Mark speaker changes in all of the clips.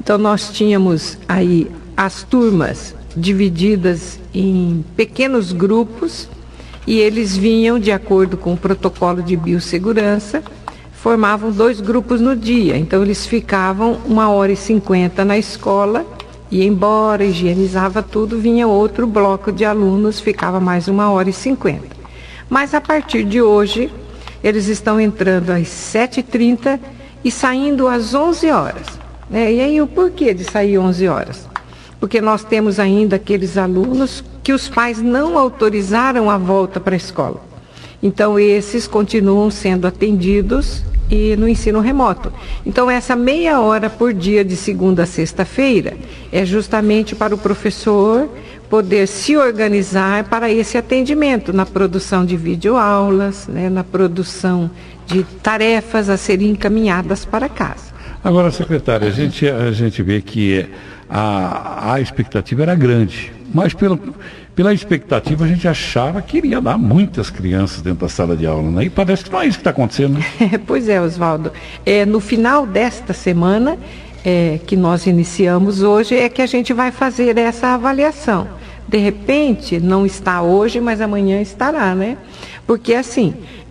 Speaker 1: Então nós tínhamos aí as turmas divididas em pequenos grupos e eles vinham de acordo com o protocolo de biossegurança, formavam 2 grupos no dia. Então eles ficavam 1h50 na escola, ia embora, higienizava tudo, vinha outro bloco de alunos, ficava mais 1h50. Mas a partir de hoje, eles estão entrando às 7h30 e saindo às 11 horas. E aí o porquê de sair 11 horas? Porque nós temos ainda aqueles alunos que os pais não autorizaram a volta para a escola. Então esses continuam sendo atendidos e no ensino remoto. Então essa meia hora por dia de segunda a sexta-feira é justamente para o professor poder se organizar para esse atendimento na produção de videoaulas, na produção de tarefas a serem encaminhadas para casa.
Speaker 2: Agora, secretária, a gente vê que a expectativa era grande, mas pela expectativa a gente achava que iria dar muitas crianças dentro da sala de aula, né? E parece que não é isso que está acontecendo, né?
Speaker 1: Pois é, Oswaldo. No final desta semana, que nós iniciamos hoje, é que a gente vai fazer essa avaliação. De repente, não está hoje, mas amanhã estará, né? Porque assim,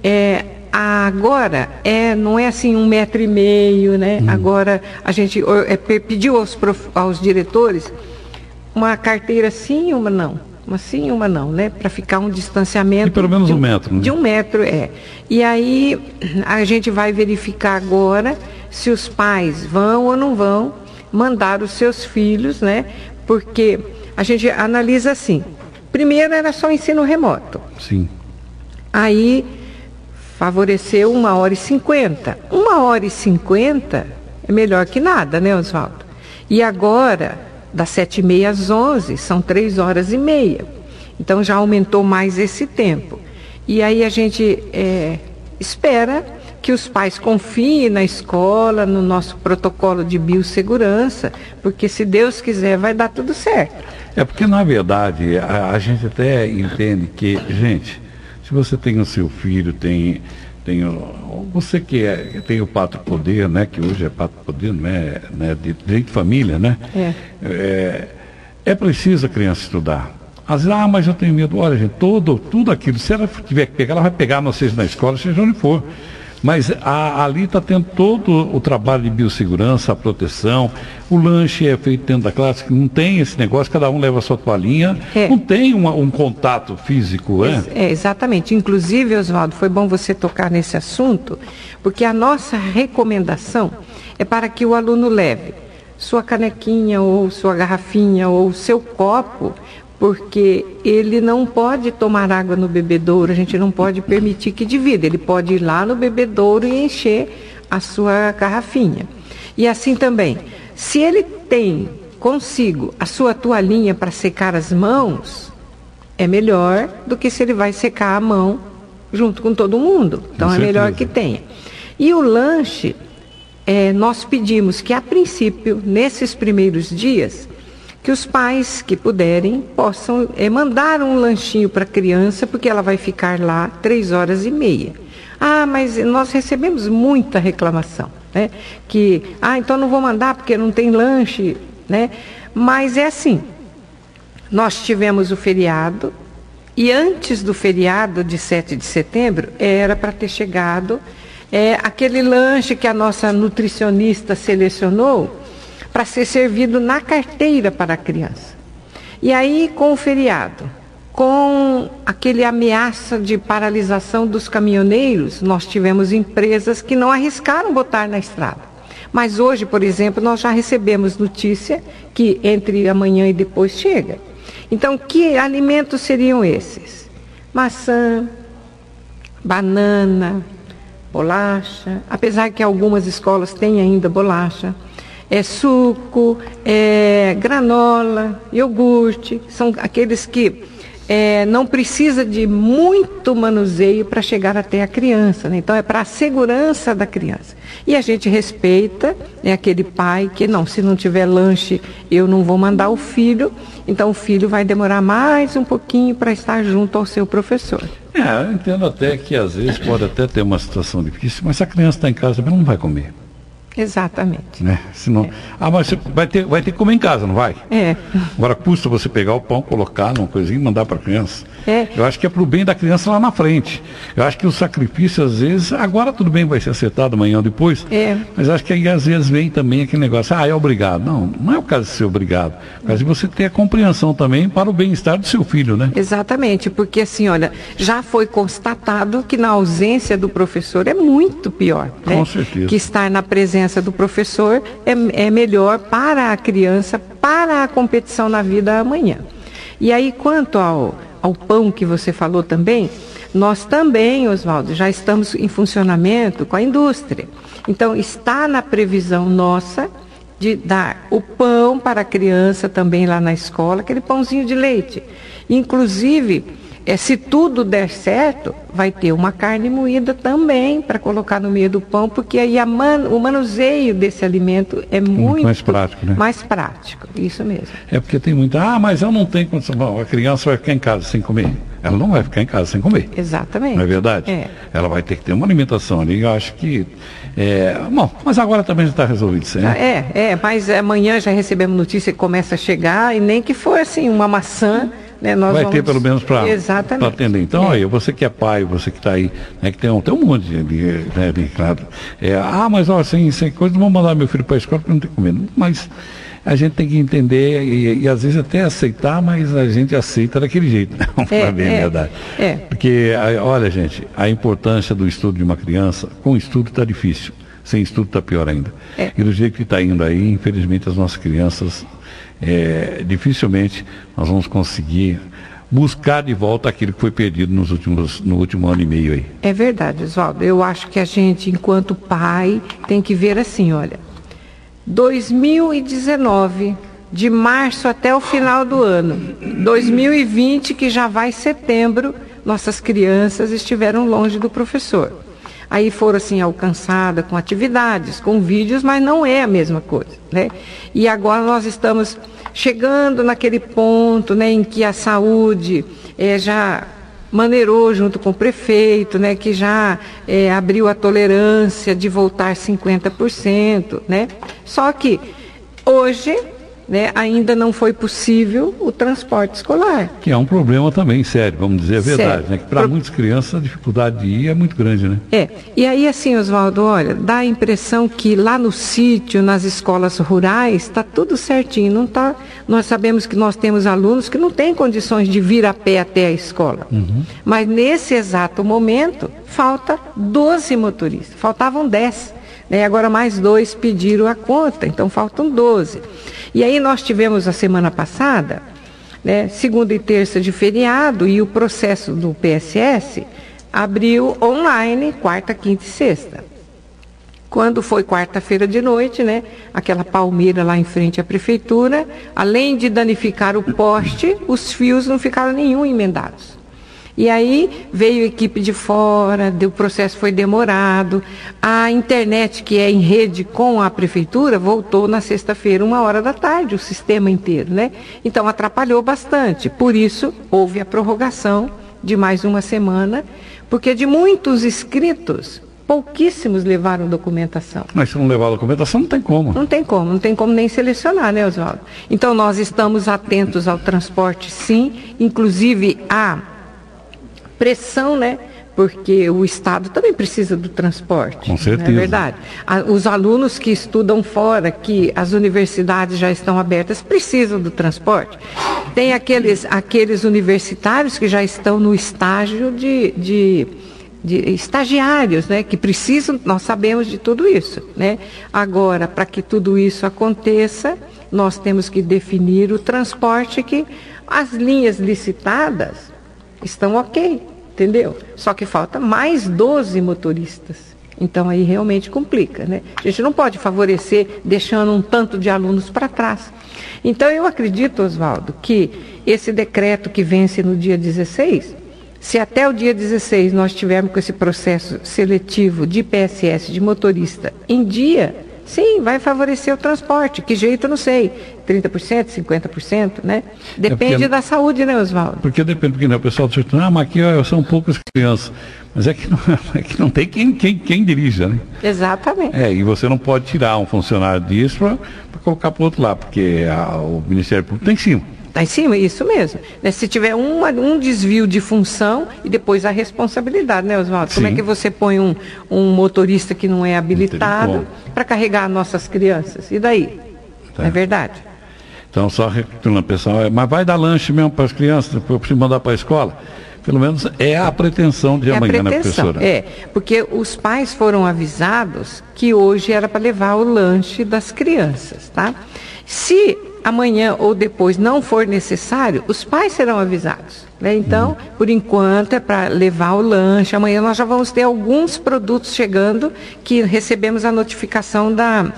Speaker 1: agora não é assim 1,5 m, né? Agora a gente pediu aos diretores uma carteira sim, uma não. Uma sim, uma não, né? Para ficar um distanciamento.
Speaker 2: E pelo menos 1 metro, né?
Speaker 1: De 1 metro, E aí a gente vai verificar agora se os pais vão ou não vão mandar os seus filhos, né? Porque a gente analisa assim. Primeiro era só ensino remoto.
Speaker 2: Sim. Aí
Speaker 1: favoreceu 1h50. 1h50 é melhor que nada, né, Oswaldo? E agora, das 7h30 às 11h, são 3h30. Então já aumentou mais esse tempo. E aí a gente espera que os pais confiem na escola, no nosso protocolo de biossegurança, porque se Deus quiser vai dar tudo certo.
Speaker 2: Porque na verdade a gente até entende que, gente, se você tem o seu filho, você que tem o Pátrio Poder, né, que hoje é Pátrio Poder, não é, né, de direito de família, né? É preciso a criança estudar. Às vezes, mas eu tenho medo. Olha, gente, tudo aquilo, se ela tiver que pegar, ela vai pegar, não seja na escola, seja onde for. Mas ali está tendo todo o trabalho de biossegurança, a proteção, o lanche é feito dentro da classe, não tem esse negócio, cada um leva a sua toalhinha, não tem um contato físico,
Speaker 1: exatamente. Inclusive, Oswaldo, foi bom você tocar nesse assunto, porque a nossa recomendação é para que o aluno leve sua canequinha, ou sua garrafinha, ou seu copo, porque ele não pode tomar água no bebedouro, a gente não pode permitir que divida. Ele pode ir lá no bebedouro e encher a sua garrafinha. E assim também, se ele tem consigo a sua toalhinha para secar as mãos, é melhor do que se ele vai secar a mão junto com todo mundo. Então é melhor que tenha. E o lanche, nós pedimos que a princípio, nesses primeiros dias, que os pais que puderem possam mandar um lanchinho para a criança, porque ela vai ficar lá 3h30. Mas nós recebemos muita reclamação, né? Que, então não vou mandar porque não tem lanche, né? Mas é assim, nós tivemos o feriado, e antes do feriado de 7 de setembro, era para ter chegado aquele lanche que a nossa nutricionista selecionou, para ser servido na carteira para a criança. E aí, com o feriado, com aquele ameaça de paralisação dos caminhoneiros, nós tivemos empresas que não arriscaram botar na estrada. Mas hoje, por exemplo, nós já recebemos notícia que entre amanhã e depois chega. Então, que alimentos seriam esses? Maçã, banana, bolacha, apesar que algumas escolas têm ainda bolacha, suco, granola, iogurte, são aqueles que não precisa de muito manuseio para chegar até a criança, né? Então é para a segurança da criança. E a gente respeita aquele pai que se não tiver lanche, eu não vou mandar o filho, então o filho vai demorar mais um pouquinho para estar junto ao seu professor.
Speaker 2: Eu entendo até que às vezes pode até ter uma situação difícil, mas se a criança está em casa também não vai comer.
Speaker 1: Exatamente.
Speaker 2: Né? Senão, mas você vai ter que comer em casa, não vai? Agora custa você pegar o pão, colocar numa coisinha e mandar para a criança. Eu acho que é para o bem da criança lá na frente. Eu acho que o sacrifício, às vezes, agora tudo bem, vai ser acertado amanhã ou depois, mas acho que aí às vezes vem também aquele negócio, é obrigado. Não é o caso de ser obrigado. É o caso de você ter a compreensão também para o bem-estar do seu filho, né?
Speaker 1: Exatamente, porque assim, olha, já foi constatado que na ausência do professor é muito pior, né?
Speaker 2: Com certeza.
Speaker 1: Que estar na presença do professor é melhor para a criança, para a competição na vida amanhã. E aí, quanto ao pão que você falou também, nós também, Oswaldo, já estamos em funcionamento com a indústria. Então, está na previsão nossa de dar o pão para a criança também lá na escola, aquele pãozinho de leite. Inclusive, se tudo der certo, vai ter uma carne moída também para colocar no meio do pão, porque aí o manuseio desse alimento é muito
Speaker 2: mais prático, né?
Speaker 1: Mais prático, isso mesmo.
Speaker 2: É porque tem muita, mas eu não tenho condição. Bom, a criança vai ficar em casa sem comer. Ela não vai ficar em casa sem comer.
Speaker 1: Exatamente.
Speaker 2: Não é verdade? Ela vai ter que ter uma alimentação ali. Eu acho que. Bom, mas agora também já está resolvido isso, né?
Speaker 1: Mas amanhã já recebemos notícia que começa a chegar, e nem que for assim, uma maçã. Né,
Speaker 2: vai ter pelo menos para atender. Então, aí, você que é pai, você que está aí, né, que tem um monte de claro. Mas ó, sem coisa, não vou mandar meu filho para a escola porque não tem comida. Mas a gente tem que entender e às vezes até aceitar, mas a gente aceita daquele jeito, não para bem a verdade. Porque, olha, gente, a importância do estudo de uma criança, com estudo está difícil, sem estudo está pior ainda. E do jeito que está indo aí, infelizmente, as nossas crianças, dificilmente nós vamos conseguir buscar de volta aquilo que foi perdido no último ano e meio aí.
Speaker 1: É verdade, Oswaldo. Eu acho que a gente, enquanto pai, tem que ver assim, olha, 2019, de março até o final do ano, 2020, que já vai setembro, nossas crianças estiveram longe do professor. Aí foram assim alcançadas com atividades, com vídeos, mas não é a mesma coisa, né? E agora nós estamos chegando naquele ponto, né, em que a saúde já maneirou junto com o prefeito, né, que já abriu a tolerância de voltar 50%, né? Só que hoje, né, ainda não foi possível o transporte escolar.
Speaker 2: Que é um problema também sério, vamos dizer a verdade, né? Que para muitas crianças a dificuldade de ir é muito grande, né?
Speaker 1: E aí assim, Oswaldo, olha, dá a impressão que lá no sítio, nas escolas rurais, está tudo certinho, não tá? Nós sabemos que nós temos alunos que não têm condições de vir a pé até a escola. Mas nesse exato momento, falta 12 motoristas, faltavam 10. Agora mais 2 pediram a conta, então faltam 12. E aí nós tivemos a semana passada, né, segunda e terça de feriado, e o processo do PSS abriu online, quarta, quinta e sexta. Quando foi quarta-feira de noite, né, aquela palmeira lá em frente à prefeitura, além de danificar o poste, os fios não ficaram nenhum emendados. E aí veio equipe de fora, o processo foi demorado, a internet que é em rede com a prefeitura voltou na sexta-feira, 13h, o sistema inteiro, né? Então atrapalhou bastante, por isso houve a prorrogação de mais uma semana, porque de muitos inscritos, pouquíssimos levaram documentação.
Speaker 2: Mas se não levar a documentação, não tem como.
Speaker 1: Não tem como nem selecionar, né, Oswaldo? Então nós estamos atentos ao transporte, sim, inclusive a pressão, né? Porque o Estado também precisa do transporte.
Speaker 2: Com certeza.
Speaker 1: Não é verdade? Os alunos que estudam fora, que as universidades já estão abertas, precisam do transporte. Tem aqueles universitários que já estão no estágio de estagiários, né? Que precisam, nós sabemos de tudo isso, né? Agora, para que tudo isso aconteça, nós temos que definir o transporte, que as linhas licitadas estão ok, entendeu? Só que falta mais 12 motoristas. Então aí realmente complica, né? A gente não pode favorecer deixando um tanto de alunos para trás. Então eu acredito, Oswaldo, que esse decreto que vence no dia 16, se até o dia 16 nós tivermos com esse processo seletivo de PSS de motorista em dia, Sim, vai favorecer o transporte. Que jeito, eu não sei. 30%, 50%, né? Depende da saúde, né, Oswaldo?
Speaker 2: Porque depende, porque o pessoal diz, mas aqui são poucas crianças. Mas é que não tem quem dirija, né?
Speaker 1: Exatamente.
Speaker 2: E você não pode tirar um funcionário disso para colocar para o outro lado, porque o Ministério Público está em cima.
Speaker 1: Está em cima, isso mesmo. Se tiver um desvio de função e depois a responsabilidade, né, Oswaldo? Como é que você põe um motorista que não é habilitado para carregar nossas crianças? E daí? Não é verdade?
Speaker 2: Então, só recapitulando, pessoal, mas vai dar lanche mesmo para as crianças, para eu mandar para a escola? Pelo menos é a pretensão de amanhã, né, professora?
Speaker 1: Porque os pais foram avisados que hoje era para levar o lanche das crianças, tá? Se amanhã ou depois não for necessário, os pais serão avisados, né? Então, por enquanto é para levar o lanche. Amanhã nós já vamos ter alguns produtos chegando que recebemos a notificação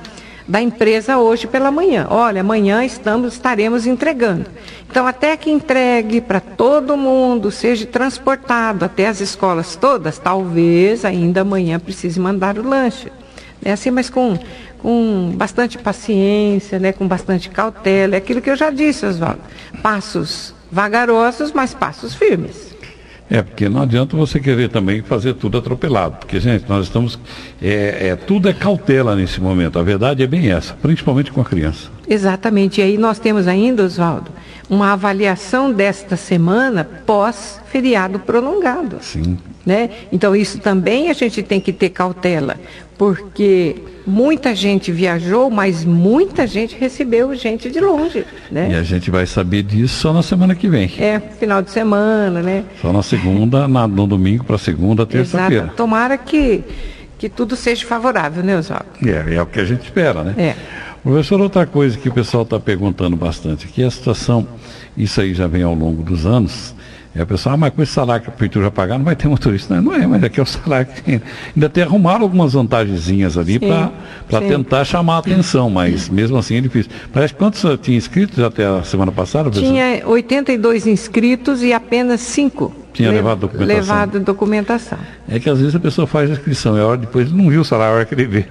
Speaker 1: da empresa hoje pela manhã. Olha, amanhã estaremos entregando. Então, até que entregue para todo mundo, seja transportado até as escolas todas, talvez ainda amanhã precise mandar o lanche. É assim, mas com bastante paciência, né, com bastante cautela. É aquilo que eu já disse, Oswaldo. Passos vagarosos, mas passos firmes.
Speaker 2: Porque não adianta você querer também fazer tudo atropelado, porque, gente, nós estamos, tudo é cautela nesse momento, a verdade é bem essa, principalmente com a criança.
Speaker 1: Exatamente, e aí nós temos ainda, Oswaldo, uma avaliação desta semana pós-feriado prolongado.
Speaker 2: Sim.
Speaker 1: Né? Então isso também a gente tem que ter cautela, porque muita gente viajou, mas muita gente recebeu gente de longe, né?
Speaker 2: E a gente vai saber disso só na semana que vem.
Speaker 1: Final de semana, né?
Speaker 2: Só na segunda, no domingo para segunda, terça-feira.
Speaker 1: Exato. Tomara que tudo seja favorável, né, Oswaldo?
Speaker 2: É o que a gente espera, né? Professor, outra coisa que o pessoal está perguntando bastante aqui, a situação, isso aí já vem ao longo dos anos. A pessoa, mas com esse salário que a prefeitura vai pagar, não vai ter motorista. Não é, mas aqui é o salário que tem. Ainda tem arrumaram algumas vantagenzinhas ali para tentar chamar a atenção, mas mesmo assim é difícil. Parece que quantos tinha inscritos até a semana passada, professor?
Speaker 1: Tinha 82 inscritos e apenas 5
Speaker 2: tinha levado documentação.
Speaker 1: É
Speaker 2: que às vezes a pessoa faz a inscrição, e a hora depois não viu o salário, a hora que ele viu.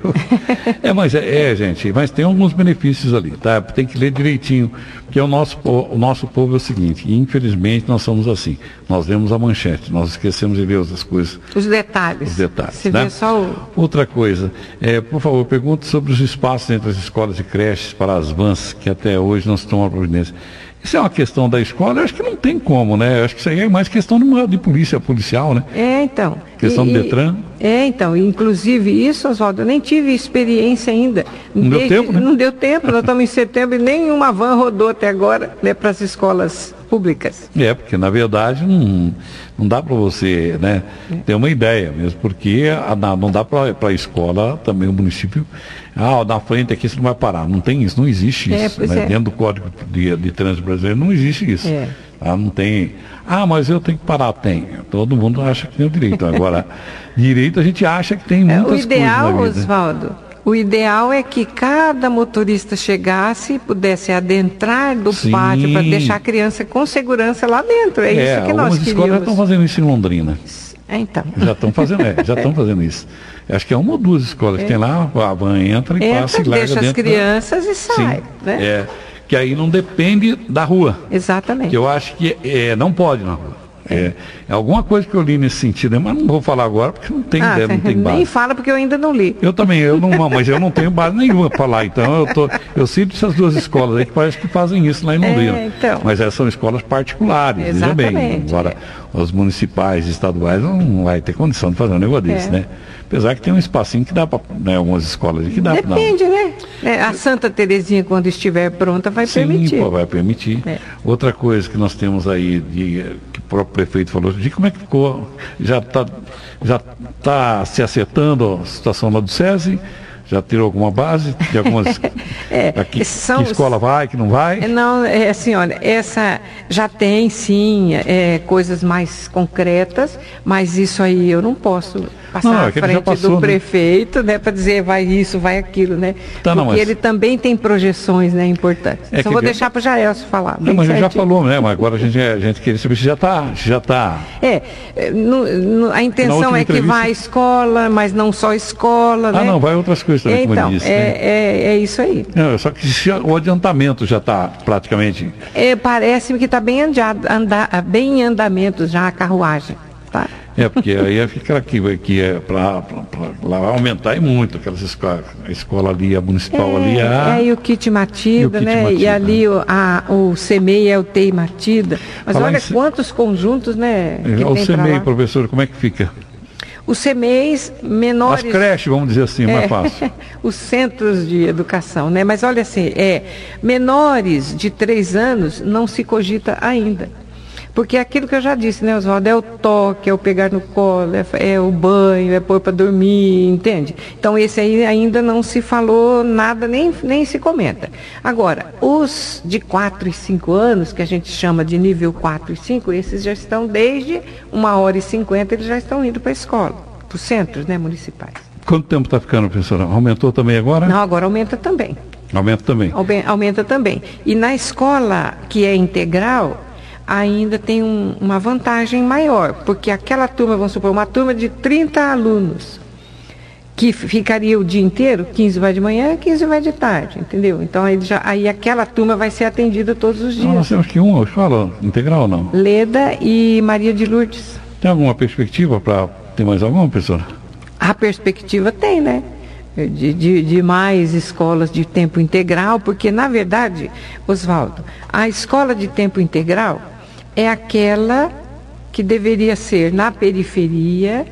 Speaker 2: Gente, mas tem alguns benefícios ali, tá? Tem que ler direitinho, porque o nosso povo é o seguinte, e infelizmente nós somos assim, nós vemos a manchete, nós esquecemos de ver outras coisas.
Speaker 1: Os detalhes.
Speaker 2: Você
Speaker 1: vê só
Speaker 2: Outra coisa, por favor, pergunte sobre os espaços entre as escolas e creches para as vans, que até hoje não estão à providência. Isso é uma questão da escola, eu acho que não tem como, né? Eu acho que isso aí é mais questão de policial, né?
Speaker 1: Então.
Speaker 2: Questão do Detran.
Speaker 1: Então, inclusive isso, Oswaldo, eu nem tive experiência ainda.
Speaker 2: Não deu tempo, né?
Speaker 1: Não deu tempo, nós estamos em setembro e nenhuma van rodou até agora, né, para as escolas públicas.
Speaker 2: Porque na verdade não dá para você, né, ter uma ideia mesmo, porque não dá para a escola também, o município, na frente aqui você não vai parar, não tem isso, não existe isso. Né? Dentro do Código de Trânsito Brasileiro não existe isso. Não tem, mas eu tenho que parar, tem. Todo mundo acha que tem o direito. Agora, direito a gente acha que tem muitas coisas.
Speaker 1: O ideal, Oswaldo, o ideal é que cada motorista chegasse e pudesse adentrar do pátio para deixar a criança com segurança lá dentro. É isso que nós queríamos.
Speaker 2: Algumas escolas já estão fazendo isso em Londrina.
Speaker 1: Então.
Speaker 2: Já estão fazendo isso. Acho que é uma ou duas escolas que tem lá, a van entra e passa e larga
Speaker 1: deixa
Speaker 2: dentro.
Speaker 1: As crianças e sai. Né?
Speaker 2: Que aí não depende da rua.
Speaker 1: Exatamente.
Speaker 2: Que eu acho que não pode na rua. É alguma coisa que eu li nesse sentido, mas não vou falar agora porque não tem ideia, não tem base.
Speaker 1: Nem fala porque eu ainda não li.
Speaker 2: Eu também, mas eu não tenho base nenhuma para falar. Então eu cito essas duas escolas aí que parece que fazem isso lá em Londrina. Mas essas são escolas particulares, veja bem. Agora, os municipais, estaduais, não vai ter condição de fazer um negócio desse, né? Apesar que tem um espacinho que dá para, né, algumas escolas que dá para.
Speaker 1: Depende, né? A Santa Terezinha, quando estiver pronta, vai permitir.
Speaker 2: Sim, vai permitir. Outra coisa que nós temos aí, que o próprio prefeito falou, de como é que ficou, já está se acertando a situação lá do SESI? Já tirou alguma base de algumas que escola vai, que não vai?
Speaker 1: Não, assim, olha, essa já tem sim coisas mais concretas, mas isso aí eu não posso passar à frente do prefeito, né, para dizer vai isso, vai aquilo, né? Porque ele também tem projeções, né, importantes. Só vou deixar para o Jaelso falar.
Speaker 2: Não, mas ele já falou, né? Mas agora a gente queria saber se já está.
Speaker 1: A intenção é que vá à escola, mas não só escola, né?
Speaker 2: Não, vai outras coisas também, como ele disse.
Speaker 1: É isso aí.
Speaker 2: Não, só que o adiantamento já está praticamente...
Speaker 1: Parece-me que está bem em andamento já a carruagem, tá?
Speaker 2: Porque aí fica aqui para lá aumentar muito aquelas escolas, a escola ali, a municipal ali.
Speaker 1: E o kit Matida, né? E ali o CEMEI é o TEI Matida. Mas olha quantos conjuntos, né?
Speaker 2: O CEMEI, professor, como é que fica?
Speaker 1: Os CEMEIs menores...
Speaker 2: As creches, vamos dizer assim, mais fácil.
Speaker 1: Os centros de educação, né? Mas olha assim, menores de 3 anos não se cogita ainda. Porque é aquilo que eu já disse, né, Oswaldo? É o toque, é o pegar no colo, é o banho, é pôr para dormir, entende? Então esse aí ainda não se falou nada, nem se comenta. Agora, os de 4 e 5 anos, que a gente chama de nível 4 e 5, esses já estão desde 1h50, eles já estão indo para a escola, para os centros, né, municipais.
Speaker 2: Quanto tempo está ficando, professora? Aumentou também agora?
Speaker 1: Não, agora aumenta também.
Speaker 2: Aumenta também?
Speaker 1: Aumenta também. E na escola que é integral, ainda tem uma vantagem maior, porque aquela turma, vamos supor, uma turma de 30 alunos, que ficaria o dia inteiro, 15 vai de manhã, 15 vai de tarde, entendeu? Então aí aquela turma vai ser atendida todos os dias.
Speaker 2: Nós temos que uma escola integral ou não?
Speaker 1: Leda e Maria de Lourdes.
Speaker 2: Tem alguma perspectiva para ter mais alguma, professora?
Speaker 1: A perspectiva tem, né? De mais escolas de tempo integral, porque na verdade, Oswaldo, a escola de tempo integral é aquela que deveria ser na periferia,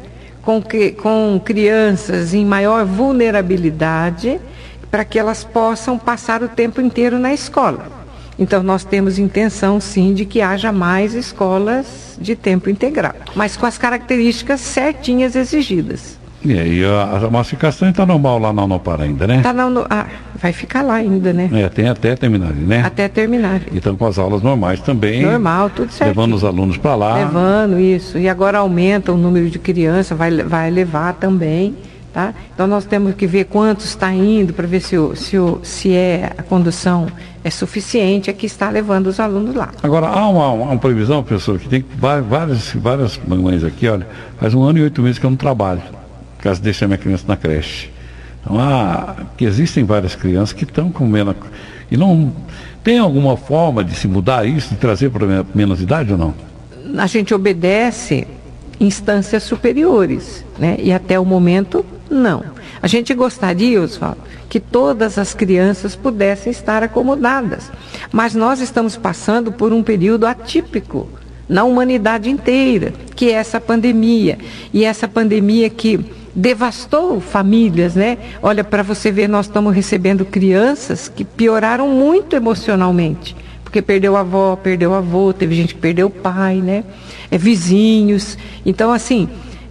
Speaker 1: com crianças em maior vulnerabilidade, para que elas possam passar o tempo inteiro na escola. Então nós temos intenção sim de que haja mais escolas de tempo integral, mas com as características certinhas exigidas.
Speaker 2: E a massificação está normal lá na Unopar ainda, né?
Speaker 1: Vai ficar lá ainda, né?
Speaker 2: Tem até terminar, né?
Speaker 1: Até terminar.
Speaker 2: E estão com as aulas normais também.
Speaker 1: Normal, tudo certo.
Speaker 2: Levando os alunos para lá.
Speaker 1: Levando, isso. E agora aumenta o número de crianças, vai levar também, tá? Então nós temos que ver quantos está indo para ver se a condução é suficiente, é que está levando os alunos lá.
Speaker 2: Agora, há uma previsão, professor, que tem várias mamães aqui, olha, faz 1 ano e 8 meses que eu não trabalho. Caso deixe a minha criança na creche. Então, que existem várias crianças que estão com menos... E não tem alguma forma de se mudar isso, de trazer para menos idade ou não?
Speaker 1: A gente obedece instâncias superiores, né? E até o momento, não. A gente gostaria, Oswaldo, que todas as crianças pudessem estar acomodadas. Mas nós estamos passando por um período atípico na humanidade inteira, que é essa pandemia. E essa pandemia que devastou famílias, né? Olha, para você ver, nós estamos recebendo crianças que pioraram muito emocionalmente, porque perdeu a avó, perdeu o avô, teve gente que perdeu o pai, né? Vizinhos. Então, assim,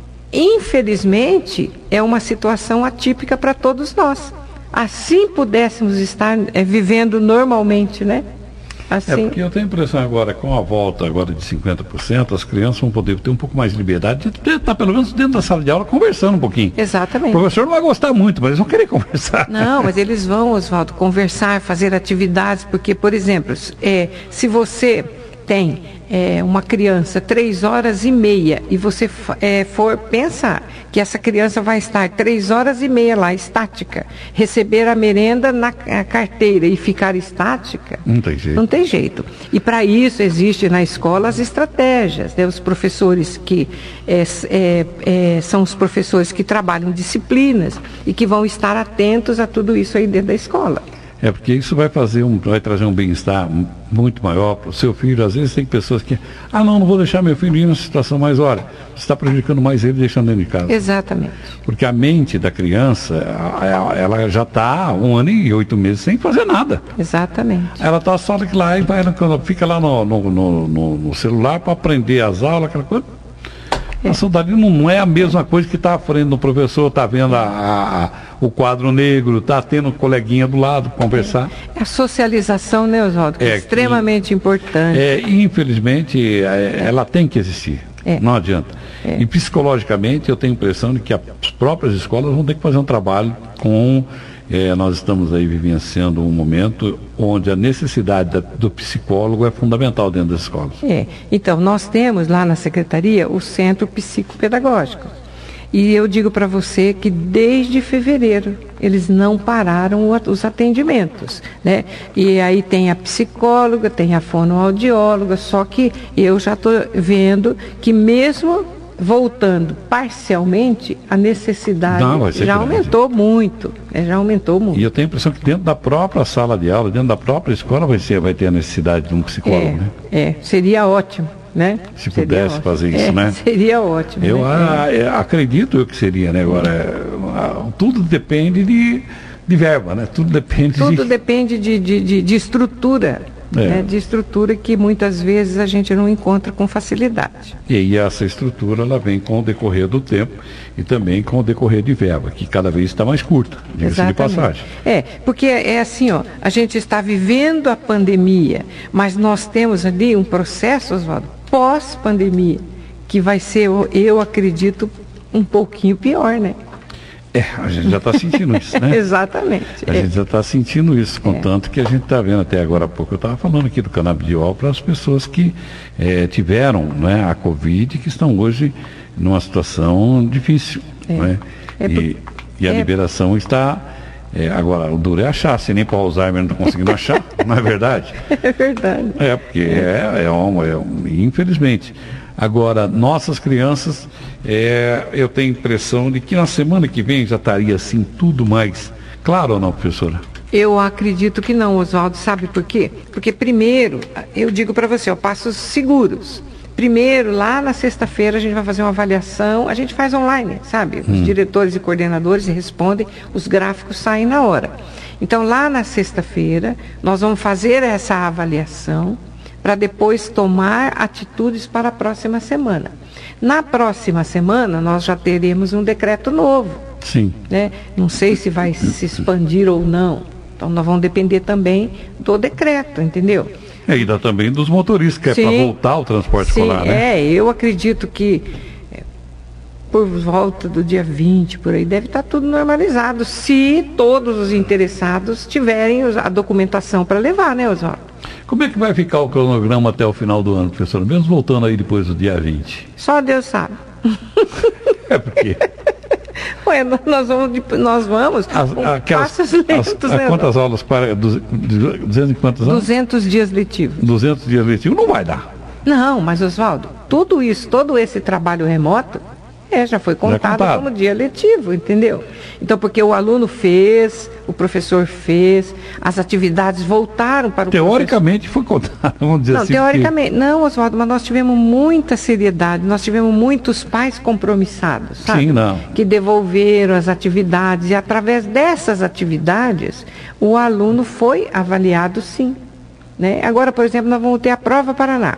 Speaker 1: infelizmente, é uma situação atípica para todos nós. Assim pudéssemos estar vivendo normalmente, né? Assim.
Speaker 2: Porque eu tenho a impressão agora, com a volta agora de 50%, as crianças vão poder ter um pouco mais de liberdade de estar pelo menos dentro da sala de aula conversando um pouquinho.
Speaker 1: Exatamente.
Speaker 2: O professor não vai gostar muito, mas eles vão querer conversar.
Speaker 1: Não, mas eles vão, Oswaldo, conversar, fazer atividades, porque, por exemplo, se você tem uma criança 3h30 e você for pensar que essa criança vai estar 3h30 lá, estática, receber a merenda na carteira e ficar estática,
Speaker 2: não tem jeito.
Speaker 1: Não tem jeito. E para isso existe na escola as estratégias, né? Os professores que são os professores que trabalham disciplinas e que vão estar atentos a tudo isso aí dentro da escola.
Speaker 2: Porque isso vai trazer um bem-estar muito maior para o seu filho. Às vezes tem pessoas que, não vou deixar meu filho ir numa situação mais, olha, você está prejudicando mais ele deixando dentro de casa.
Speaker 1: Exatamente.
Speaker 2: Porque a mente da criança, ela já está 1 ano e 8 meses sem fazer nada.
Speaker 1: Exatamente.
Speaker 2: Ela está só lá e fica lá no celular para aprender as aulas, aquela coisa. A saudade não é a mesma coisa que está à frente do professor, está vendo o quadro negro, está tendo um coleguinha do lado para conversar.
Speaker 1: A socialização, né, Oswaldo? Que é extremamente importante.
Speaker 2: Infelizmente, ela tem que existir. Não adianta. E psicologicamente eu tenho a impressão de que as próprias escolas vão ter que fazer um trabalho com... nós estamos aí vivenciando um momento onde a necessidade do psicólogo é fundamental dentro das escolas.
Speaker 1: Então, nós temos lá na Secretaria o Centro Psicopedagógico. E eu digo para você que desde fevereiro eles não pararam os atendimentos, né? E aí tem a psicóloga, tem a fonoaudióloga, só que eu já estou vendo que mesmo voltando parcialmente, a necessidade já aumentou muito, já aumentou muito.
Speaker 2: E eu tenho a impressão que dentro da própria sala de aula, dentro da própria escola vai ter a necessidade de um psicólogo, né?
Speaker 1: Seria ótimo. Né?
Speaker 2: Se pudesse fazer isso, né?
Speaker 1: Seria ótimo.
Speaker 2: Eu acredito que seria, né? Agora, tudo depende de verba, né? Tudo depende
Speaker 1: de estrutura, né? De estrutura que muitas vezes a gente não encontra com facilidade.
Speaker 2: E aí essa estrutura ela vem com o decorrer do tempo e também com o decorrer de verba, que cada vez está mais curta, diga-se de passagem.
Speaker 1: Porque é assim, a gente está vivendo a pandemia, mas nós temos ali um processo, Oswaldo, pós-pandemia, que vai ser, eu acredito, um pouquinho pior, né?
Speaker 2: A gente já está sentindo isso, né?
Speaker 1: Exatamente.
Speaker 2: A gente já está sentindo isso, contanto que a gente está vendo até agora há pouco. Eu estava falando aqui do canabidiol para as pessoas que tiveram, né, a Covid, que estão hoje numa situação difícil. Né? E a liberação está... agora, o duro é achar, se nem para o Alzheimer não está conseguindo achar, não é verdade?
Speaker 1: É verdade.
Speaker 2: Porque infelizmente. Agora, nossas crianças, eu tenho a impressão de que na semana que vem já estaria assim tudo mais claro ou não, professora?
Speaker 1: Eu acredito que não, Oswaldo. Sabe por quê? Porque primeiro, eu digo para você, passos seguros. Primeiro, lá na sexta-feira, a gente vai fazer uma avaliação, a gente faz online, sabe? Os diretores e coordenadores respondem, os gráficos saem na hora. Então, lá na sexta-feira, nós vamos fazer essa avaliação para depois tomar atitudes para a próxima semana. Na próxima semana, nós já teremos um decreto novo.
Speaker 2: Sim.
Speaker 1: Né? Não sei se vai se expandir ou não. Então, nós vamos depender também do decreto, entendeu?
Speaker 2: E ainda também dos motoristas, que é para voltar ao transporte escolar, né?
Speaker 1: Eu acredito que por volta do dia 20, por aí, deve estar tudo normalizado, se todos os interessados tiverem a documentação para levar, né, Oswaldo?
Speaker 2: Como é que vai ficar o cronograma até o final do ano, professor? Mesmo voltando aí depois do dia 20?
Speaker 1: Só Deus sabe.
Speaker 2: Porque...
Speaker 1: nós vamos passos lentos, né?
Speaker 2: Quantas aulas? 200 e quantas aulas?
Speaker 1: 200 dias letivos.
Speaker 2: 200 dias letivos não vai dar.
Speaker 1: Não, mas Oswaldo, tudo isso, todo esse trabalho remoto, já foi contado como dia letivo, entendeu? Então, porque o aluno fez, o professor fez, as atividades voltaram para o
Speaker 2: teoricamente foi contado, vamos dizer assim.
Speaker 1: Não, teoricamente, não, Oswaldo, mas nós tivemos muita seriedade, nós tivemos muitos pais compromissados, sabe?
Speaker 2: Sim, não.
Speaker 1: Que devolveram as atividades e através dessas atividades, o aluno foi avaliado sim. Né? Agora, por exemplo, nós vamos ter a Prova Paraná.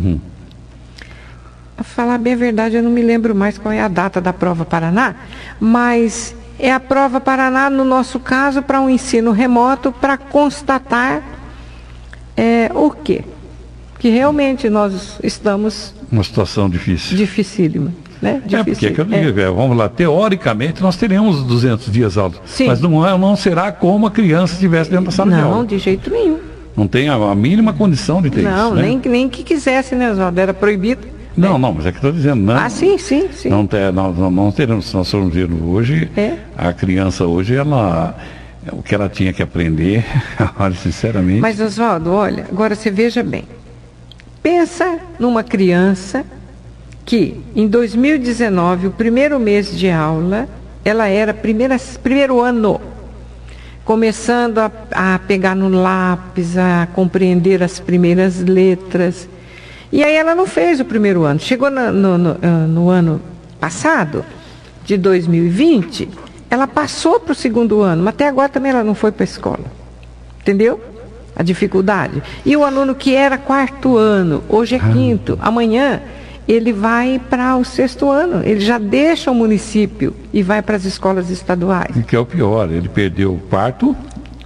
Speaker 1: Para falar bem a verdade, eu não me lembro mais qual é a data da Prova Paraná, mas é a Prova Paraná, no nosso caso, para um ensino remoto, para constatar o quê? Que realmente nós estamos...
Speaker 2: Uma situação difícil.
Speaker 1: Dificílima. Né?
Speaker 2: Porque eu digo, vamos lá, teoricamente nós teremos 200 dias aulas, mas não será como a criança estivesse dentro da sala de aula.
Speaker 1: Não, de jeito nenhum.
Speaker 2: Não tem a mínima condição de ter isso,
Speaker 1: né? Nem que quisesse, né, Oswaldo? Era proibido.
Speaker 2: Não, mas é que estou dizendo, não.
Speaker 1: Sim.
Speaker 2: Não teremos, nós estamos vendo hoje, a criança hoje, o que ela tinha que aprender, olha, sinceramente.
Speaker 1: Mas, Oswaldo, olha, agora você veja bem. Pensa numa criança que, em 2019, o primeiro mês de aula, ela era primeiro ano, começando a pegar no lápis, a compreender as primeiras letras. E aí ela não fez o primeiro ano. Chegou no ano passado, de 2020, ela passou para o segundo ano, mas até agora também ela não foi para a escola. Entendeu? A dificuldade. E o aluno que era quarto ano, hoje é quinto, amanhã ele vai para o sexto ano. Ele já deixa o município e vai para as escolas estaduais.
Speaker 2: O que é o pior, ele perdeu o quarto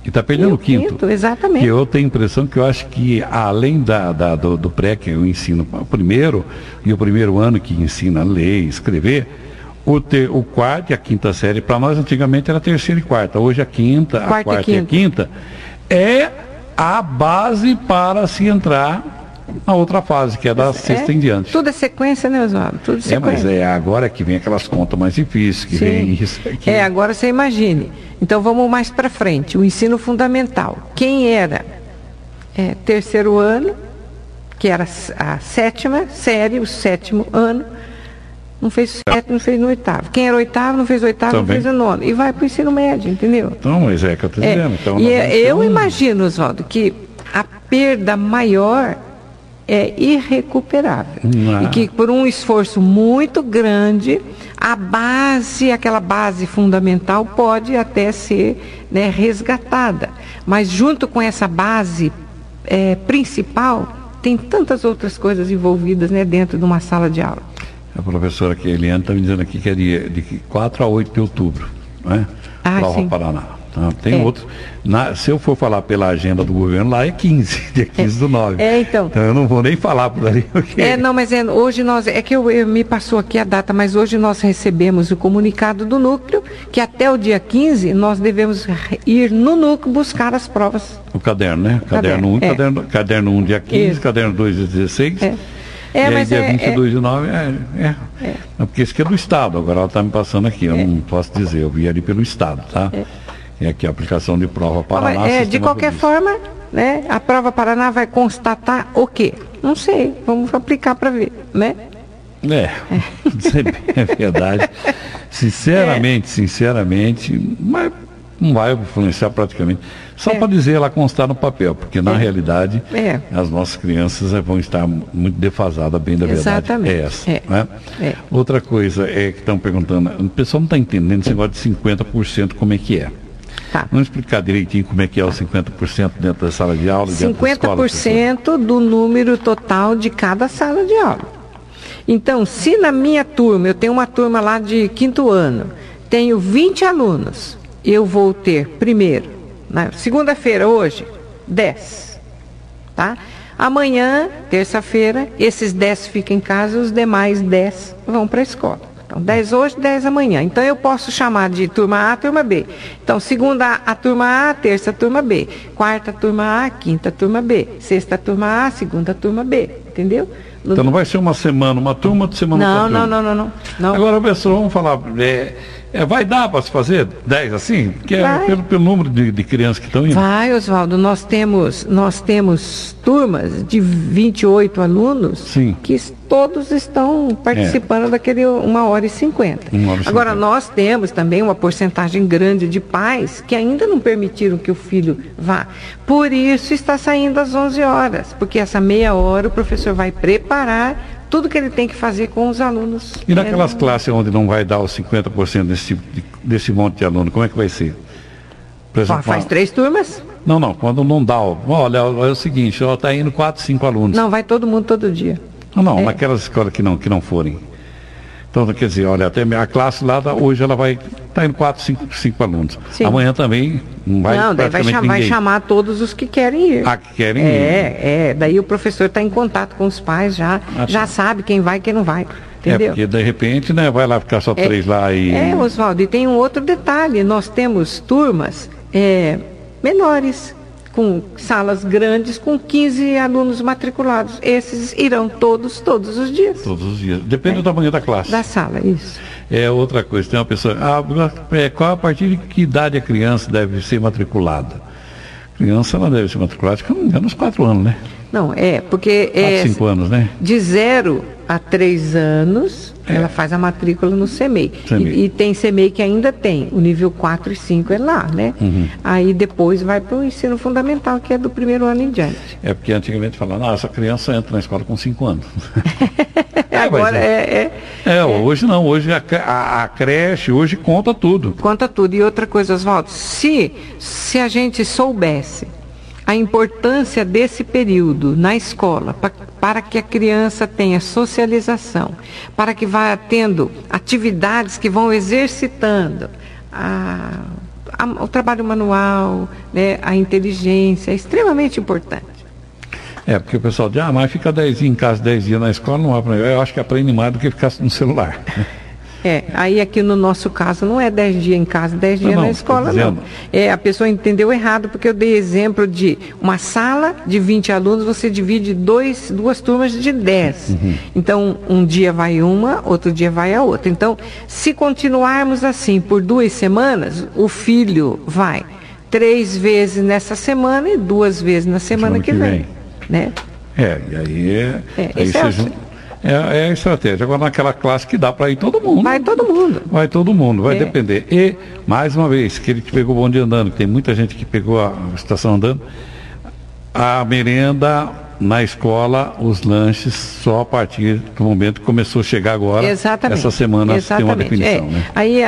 Speaker 2: E está perdendo o quinto.
Speaker 1: Exatamente.
Speaker 2: E eu tenho a impressão que eu acho que, além do pré, que eu ensino o primeiro, e o primeiro ano que ensina a ler, escrever, o quarto e a quinta série, para nós antigamente era terceira e quarta. Hoje a quarta e a quinta é a base para se entrar na outra fase, que é da sexta em diante.
Speaker 1: Tudo é sequência, né, Oswaldo? Tudo é sequência.
Speaker 2: Mas agora que vem aquelas contas mais difíceis, que vem isso aqui.
Speaker 1: Agora você imagine. Então vamos mais para frente, o ensino fundamental. Quem era terceiro ano, que era a sétima série, o sétimo ano, não fez o sétimo, não fez no oitavo. Quem era oitavo, não fez o oitavo, também. Não fez o nono. E vai para o ensino médio, entendeu?
Speaker 2: Então, mas é que eu estou dizendo. Então,
Speaker 1: e eu imagino, Oswaldo, que a perda maior é irrecuperável. E que por um esforço muito grande, aquela base fundamental pode até ser, né, resgatada. Mas junto com essa base principal, tem tantas outras coisas envolvidas, né, dentro de uma sala de aula.
Speaker 2: A professora Eliane está me dizendo aqui que é de 4 a 8 de outubro, não é? Prova Paraná. Tem outros. Se eu for falar pela agenda do governo, lá é 15, dia 15 do 9.
Speaker 1: Então
Speaker 2: eu não vou nem falar por ali. Porque...
Speaker 1: hoje nós, me passou aqui a data, mas hoje nós recebemos o comunicado do núcleo, que até o dia 15 nós devemos ir no núcleo buscar as provas.
Speaker 2: O caderno, né? Caderno 1 dia 15, isso. Caderno 2 dia 16. Mas dia 22 de 9 porque isso aqui é do Estado, agora ela está me passando aqui, eu não posso dizer, eu vi ali pelo Estado, tá? É aqui a aplicação de prova Paraná.
Speaker 1: De qualquer forma, né, a prova Paraná vai constatar o quê? Não sei, vamos aplicar para ver, né?
Speaker 2: Dizer bem a verdade. Sinceramente, mas não vai influenciar praticamente. Só para dizer, ela constar no papel, porque na realidade as nossas crianças vão estar muito defasadas, bem da verdade.
Speaker 1: Exatamente.
Speaker 2: Né? Outra coisa que estão perguntando, o pessoal não está entendendo esse negócio de 50% como é que é. Vamos explicar direitinho como é que é os 50% dentro da sala de aula?
Speaker 1: 50% do número total de cada sala de aula. Então, se na minha turma, eu tenho uma turma lá de quinto ano, tenho 20 alunos, eu vou ter primeiro, segunda-feira, hoje, 10. Tá? Amanhã, terça-feira, esses 10 ficam em casa, os demais 10 vão para a escola. Então, 10 hoje, 10 amanhã. Então, eu posso chamar de turma A, turma B. Então, segunda a turma A, terça a turma B. Quarta turma A, quinta turma B. Sexta turma A, segunda turma B. Entendeu?
Speaker 2: Então, não vai ser uma semana, uma turma, outra semana, outra turma. Não. Agora, pessoal, vamos falar... vai dar para se fazer 10 assim? Porque pelo número de crianças que estão indo.
Speaker 1: Vai, Oswaldo. Nós temos turmas de 28 alunos.
Speaker 2: Sim.
Speaker 1: Que todos estão participando daquele 1h50. Agora, nós temos também uma porcentagem grande de pais que ainda não permitiram que o filho vá. Por isso está saindo às 11 horas, porque essa meia hora o professor vai preparar tudo que ele tem que fazer com os alunos.
Speaker 2: E naquelas classes onde não vai dar os 50% desse monte de aluno, como é que vai ser? Por exemplo,
Speaker 1: faz 3 turmas?
Speaker 2: Não, quando não dá, olha, é o seguinte, está indo 4, 5 alunos.
Speaker 1: Não, vai todo mundo todo dia.
Speaker 2: Não, naquelas escolas que não forem. Então, quer dizer, olha, até a classe lá, hoje ela vai estar indo 4, 5 alunos. Sim. Amanhã também não vai
Speaker 1: vai chamar todos os que querem ir.
Speaker 2: Que querem ir.
Speaker 1: Daí o professor está em contato com os pais, já sabe quem vai e quem não vai. Entendeu?
Speaker 2: Porque de repente, vai lá ficar só 3 lá e...
Speaker 1: Oswaldo, e tem um outro detalhe, nós temos turmas menores, com salas grandes, com 15 alunos matriculados. Esses irão todos os dias.
Speaker 2: Todos os dias. Depende do tamanho da classe.
Speaker 1: Da sala, isso.
Speaker 2: Outra coisa, tem uma pessoa... qual a partir de que idade a criança deve ser matriculada? A criança, ela deve ser matriculada, acho que não me engano, uns 4 anos, né?
Speaker 1: Não, porque...
Speaker 2: 4, 5 anos, né?
Speaker 1: De 0 a 3 anos, ela faz a matrícula no CEMEI. E tem CEMEI que ainda tem. O nível 4 e 5 é lá, né? Aí depois vai para o ensino fundamental, que é do primeiro ano em diante.
Speaker 2: Porque antigamente falavam, essa criança entra na escola com 5 anos.
Speaker 1: Agora
Speaker 2: hoje não. Hoje a creche, hoje conta tudo.
Speaker 1: Conta tudo. E outra coisa, Oswaldo, se a gente soubesse a importância desse período na escola para que a criança tenha socialização, para que vá tendo atividades que vão exercitando o trabalho manual, né, a inteligência é extremamente importante.
Speaker 2: Porque o pessoal diz, mas fica 10 dias em casa, 10 dias na escola, não aprende. Eu acho que aprende mais do que ficar no celular.
Speaker 1: Aí aqui no nosso caso não é 10 dias em casa, 10 dias na escola, não. A pessoa entendeu errado, porque eu dei exemplo de uma sala de 20 alunos, você divide duas turmas de 10. Uhum. Então, um dia vai uma, outro dia vai a outra. Então, se continuarmos assim por 2 semanas, o filho vai 3 vezes nessa semana e 2 vezes na semana que vem. Né?
Speaker 2: E aí, é a estratégia. Agora, naquela classe que dá para ir todo mundo.
Speaker 1: Vai todo mundo.
Speaker 2: Vai todo mundo, vai depender. E, mais uma vez, que ele que pegou o bonde andando, que tem muita gente que pegou a estação andando, a merenda na escola, os lanches, só a partir do momento que começou a chegar agora.
Speaker 1: Exatamente.
Speaker 2: Essa semana tem uma definição. Né?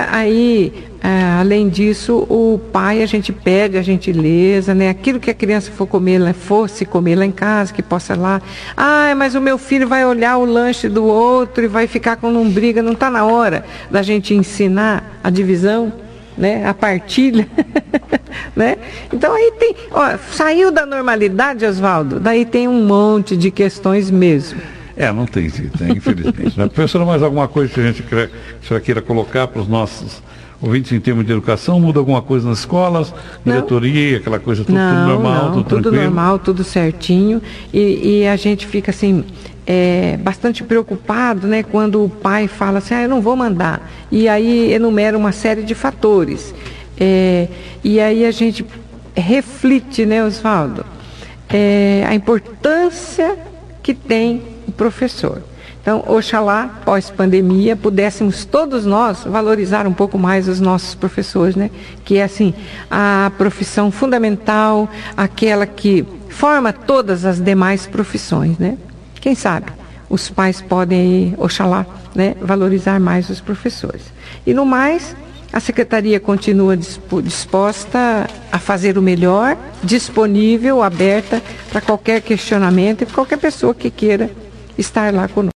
Speaker 1: Além disso, o pai, a gente pede a gentileza, né? Aquilo que a criança fosse comer lá em casa, que possa lá. Mas o meu filho vai olhar o lanche do outro e vai ficar com uma briga. Não está na hora da gente ensinar a divisão, né? A partilha. Né? Então aí tem, saiu da normalidade, Oswaldo, daí tem um monte de questões mesmo.
Speaker 2: Não tem jeito, infelizmente. Professora, mais alguma coisa que a senhora queira colocar para os nossos ouvintes em termos de educação? Muda alguma coisa nas escolas? Diretoria, aquela coisa, tudo normal, tudo tranquilo? Tudo normal, tudo certinho. E a gente fica assim, bastante preocupado, né, quando o pai fala assim, eu não vou mandar. E aí enumera uma série de fatores. E aí a gente reflete, né, Oswaldo, a importância que tem o professor. Então, oxalá, pós-pandemia, pudéssemos todos nós valorizar um pouco mais os nossos professores, né? Que é, assim, a profissão fundamental, aquela que forma todas as demais profissões, né? Quem sabe os pais podem, oxalá, né, valorizar mais os professores. E no mais, a Secretaria continua disposta a fazer o melhor, disponível, aberta para qualquer questionamento e qualquer pessoa que queira estar lá conosco.